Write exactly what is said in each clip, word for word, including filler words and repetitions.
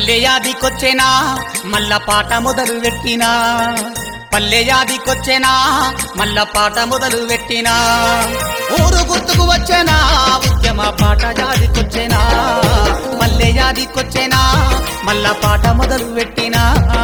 పల్లె యాదికొచ్చేనా మల్ల పాట మొదలు పెట్టినా పల్లె యాదికొచ్చేనా మల్ల పాట మొదలు పెట్టినా ఊరు గుర్తుకు వచ్చేనా ఉద్యమ పాట యాదికొచ్చేనా పల్లె యాదికొచ్చేనా మల్ల పాట మొదలు పెట్టినా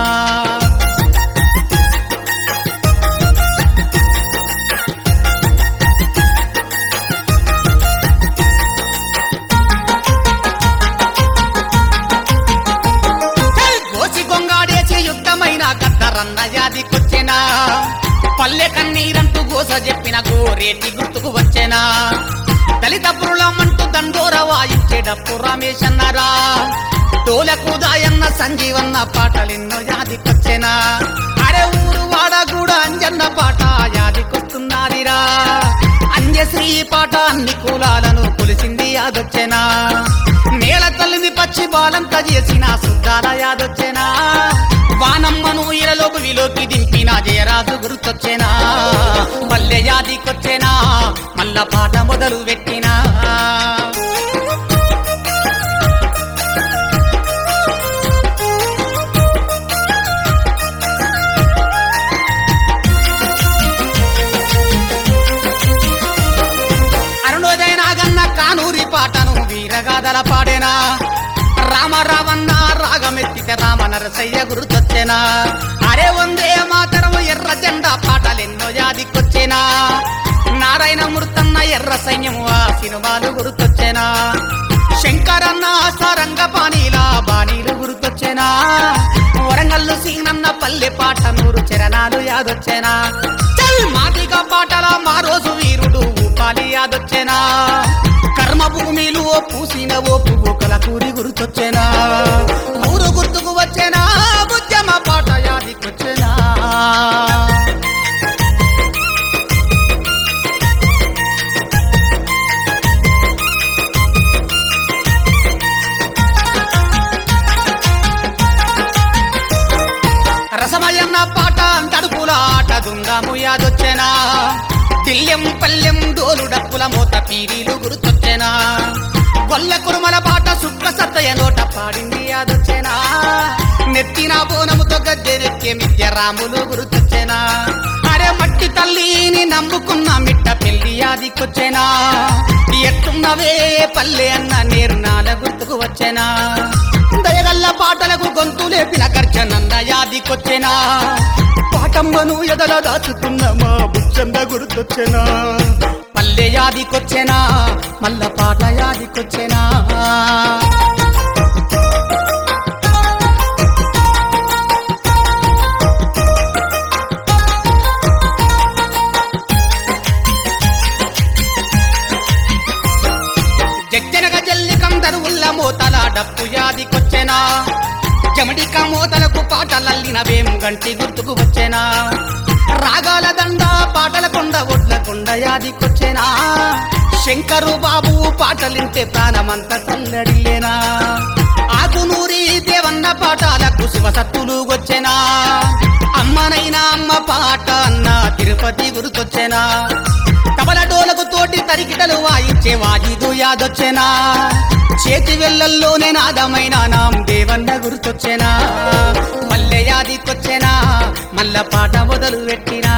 రన్న యాదికొచ్చెనా పల్లె కన్నీరంటూ గోస చెప్పిన గోరేటి గుర్తుకు వచ్చేనా దళిత పురులమంటూ దండోర వాయించేటప్పు రమేశన్నరా తోలకు దాయన్న సంజీవన్న పాటలెన్నో యాదికొచ్చెనా అరే ఊరు వాడ కూడా అంజన్న పాట యాదికొస్తున్నారిరా అంజశ్రీ పాట అన్ని కులాలను కొలిసింది యాదొచ్చెనా నేల తల్లిని పచ్చి బాలంత చేసిన సుద్దాల యాదొచ్చెనా వానమ్మను ఇరలోకి విలోకి దింపిన జయరాజు గుర్తొచ్చేనా పల్లె యాదికొచ్చేనా మల్ల పాట మొదలు పెట్టినా అరుణోదయ నాగన్న కానూరి పాటను వీరగాథల పాడేనా రామ రావన్న రాగమెత్తితే రామ నరసయ్య గుర్తొచ్చేనా అరే వందే మాతరం ఎర్ర జెండా పాటలెన్నో యాదికొచ్చేనా నారాయణ మృతన్న ఎర్ర సైన్యము ఆ సినిమాలు గుర్తొచ్చేనా శంకరన్న సారంగ పానీలా బాణీలు గుర్తొచ్చేనా వరంగల్లు సీనన్న పల్లె పాట నూరు చరణాలు యాదొచ్చేనా చల్ మాదిగా పాటల మా రోజు వీరుడు ఊపాలి యాదొచ్చేనా కర్మ భూమిలు ఓ పూసిన ఓ పువ్వుకల కూరి గుర్తొచ్చేనా ఊరు గుర్తుకు వచ్చేనా ఉద్యమ పాట యాదికొచ్చేనా రసమయన్న పాట తడుపుల ఆట దుంగాము యాదొచ్చేనా తిల్లెం పల్లెం డోలు డప్పుల మోత పీరీలు గుర్తొచ్చేనా గొల్ల కురుమల పాట సుక్క సత్తయ్య నోట పాడింది యాదొచ్చేనా నెత్తిన బోనముతో గద్దెరెక్కే మిద్య రాములు గుర్తొచ్చేనా అరే మట్టి తల్లిని నమ్ముకున్న మిట్ట పెళ్లి యాదికొచ్చేనా ఎట్టున్నవే పల్లె అన్న నేర్నాల గుర్తుకు వచ్చేనా దయగల్ల పాటలకు గొంతు లేపిన గర్జనన్న యాదికొచ్చేనా పాటమ్మను ఎదల దాచుకున్న మా బుచ్చంద గుర్తొచ్చేనా పల్లె యాదికొచ్చేనా మల్ల పాట యాదికొచ్చేనా జగ్గనగ జల్లికం దరువుల్ల మోతల డప్పు యాదికొచ్చేనా జమడిక మోతలకు పాటలల్లిన వేం గంటి గుర్తుకు వచ్చేనా రాగాల దండ పాటల కొండ ఒడ్ల కొండ యాదికొచ్చేనా శంకరు బాబు పాటలింటే ప్రాణమంత తల్లడిల్లేనా ఆకునూరి దేవన్న పాటాలకు శివసత్తులు వచ్చేనా అమ్మనైనా అమ్మ పాట అన్న తిరుపతి గుర్తొచ్చేనా కబల డోలకు తోటి తరికిటలు వాయించే వాయిదు యాదొచ్చేనా చేతి వెళ్ళల్లోనే నాదమైన నాం దేవన్న గుర్తొచ్చేనా పల్లె యాదికొచ్చేనా మల్ల పాట మొదలు పెట్టినా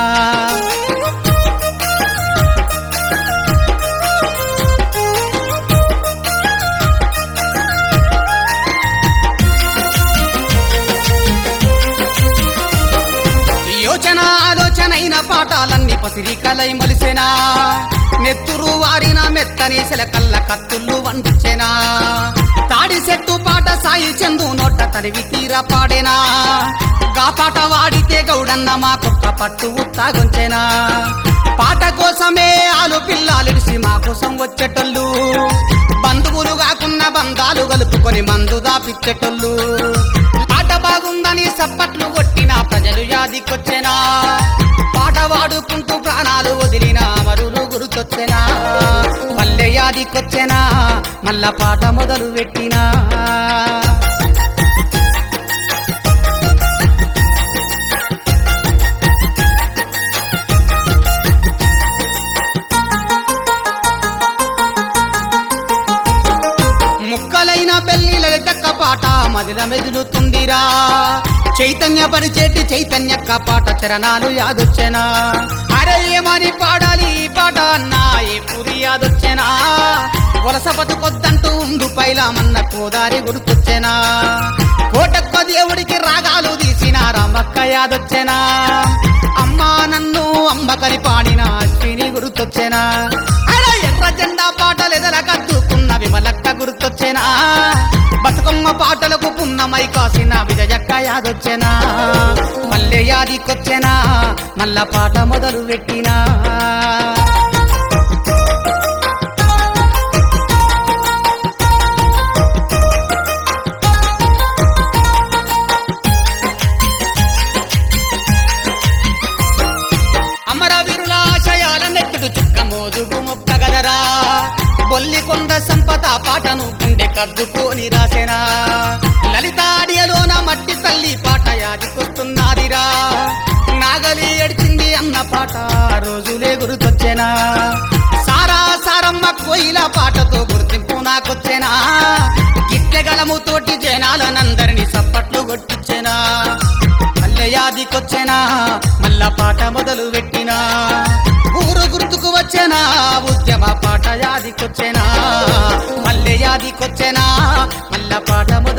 యోచన ఆలోచనైన పాఠాలన్నీ పసిరికలై మలిసేనా నెత్తురు వారిన మెత్తని సెలకల్ల కత్తుళ్ళు వండుచేనా తాడి చెట్టు పాట సాయి చందు నోట తరివి తీర పాడేనా గా పాట వాడితే గౌడన్న మా కుక్క పట్టు ఉత్తాగొంచేనా పాట కోసమే ఆలు పిల్లాలిడిసి మా కోసం వచ్చేటోళ్ళు బంధువులు కాకున్న బంధాలు కలుపుకొని మందు దాపిచ్చేటోళ్ళు పాట బాగుందని సప్పట్లు కొట్టిన ప్రజలు యాదికొచ్చేనా పాట వాడుకుంటూ ప్రాణాలు వదిలిన మరులు గుర్తొచ్చేనా పల్లె యాదికొచ్చేనా మల్ల పాట మొదలు పెట్టినా ముక్కలైన పెళ్లిల పాట మదిల మెదులుతుందిరా చైతన్య పరిచేటి చైతన్యక్క పాట చరణాలు యాదొచ్చెనా అరే ఏమని పాడాలి ఈ పాట అన్నా ఏ పూరి యాదొచ్చెనా వలస బతుకొద్దంటూ ఉండు పైలామన్న కోదారి గుర్తొచ్చెనా కోటక్క దేవుడికి రాగాలు తీసిన రామక్క యాదొచ్చెనా అమ్మా నన్ను అంబకరి పాడిన అశ్విని గుర్తొచ్చెనా అరే ఎర్ర జెండా పాటలెదల కద్దుకున్న విమలక్క గుర్తొచ్చెనా బతుకమ్మ పాటలకు పున్నమై కాసిన విజయక్క యాదొచ్చెనా మల్లె యాదికొచ్చెనా మల్ల పాట మొదలు పెట్టినా అమరవీరుల ఆశయాల నెట్టుడు చుక్క మోదుగు ముక్క గదరా బొల్లికొండ సంపద పాటను గుండె కద్దుకొని రాసెనా లలితాడియలోన మట్టి తల్లి పాట యాదికొస్తున్నాదిరా నాగలి ఎడిచింది అన్న పాట రోజులే గుర్తొచ్చెనా సారా సారమ్మ కోయిల పాటతో గుర్తింపు నాకొచ్చెనా గిట్లె గలముతోటి జనాలనందరినీ సప్పట్లు కొట్టించెనా మల్లె యాదికొచ్చెనా మల్ల పాట మొదలు పెట్టినా ఊరు గుర్తుకు వచ్చెనా ఉద్యమ పాట యాదికొచ్చెనా మల్లె యాదికొచ్చెనా మల్ల పాట మొదలు